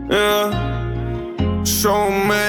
Yeah, show me.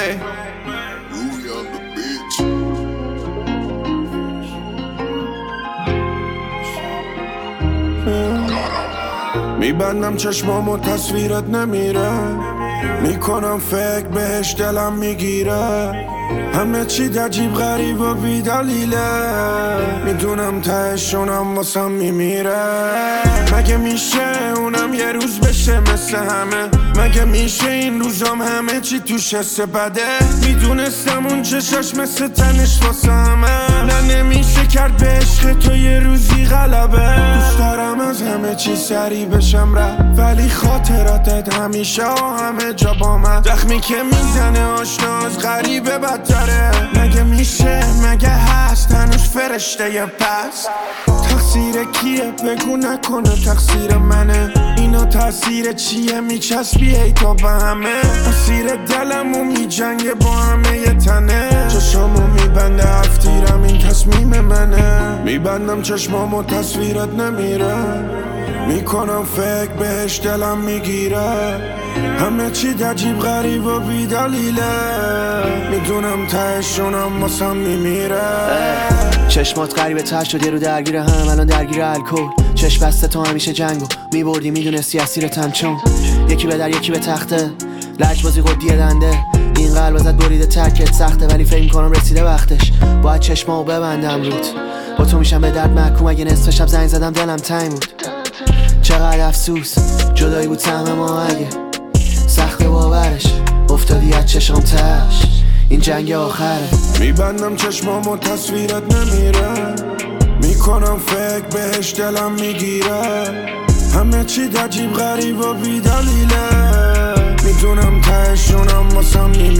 میبندم چشمامو تصویرت نمیره، میکنم فکر بهش دلم میگیره، همه چی عجیب غریب و بیدلیله، میدونم تهشونم واسم میمیره. مگه میشه اونم یه روز بشه مثل همه؟ مگه میشه این روزام همه چی توش حس بده؟ میدونستم اون چشاش مثل تنش واسه همه، نه نمیشه کرد به عشق تو یه روزی غلبه. دوست دارم از همه چی سری بشم رفت، ولی خاطراتت همیشه و همه جا با من، زخمی که میزنه آشنا از غریبه بدتره. مگه میشه، مگه هست هنوز فرشته ی پس؟ تقصیر کیه بگو نکنه تقصیر منه، اینا تاثیر چیه میچسبی ای تا به همه؟ اسیر دلمو میجنگه با همه ی تنه، چشامو میبنده هفتیرم این تصمیم منه. میبندم چشمامو تصویرت نمیره، میکنم فکر بهش دلم میگیره، همه چی عجیب غریب و بیدلیله، میدونم تهشونم واسم میمیره. چشمات غریبه تر شد یه رو درگیر هم، الان درگیر الکل. چشم بسته تو همیشه جنگو میبردی، میدونستی اسیرتم چون یکی به در یکی به تخته، لجبازی قدیه دنده، این قلب ازت بریده ترکت سخته، ولی فکر میکنم رسیده وقتش باید چشمامو ببندم روت. با تو میشم به درد محکوم، اگه نصف شب زنگ زدم دلم تنگ بود. چقدر افسوس جدایی بود سهم ما، اگه سخت باورش افتادی از چشم تش، این جنگ آخره. میبندم چشمامو تصویرت نمیره، میکنم فکر بهش دلم میگیره، همه چی عجیب غریب و بیدلیله، میدونم تهشونم واسم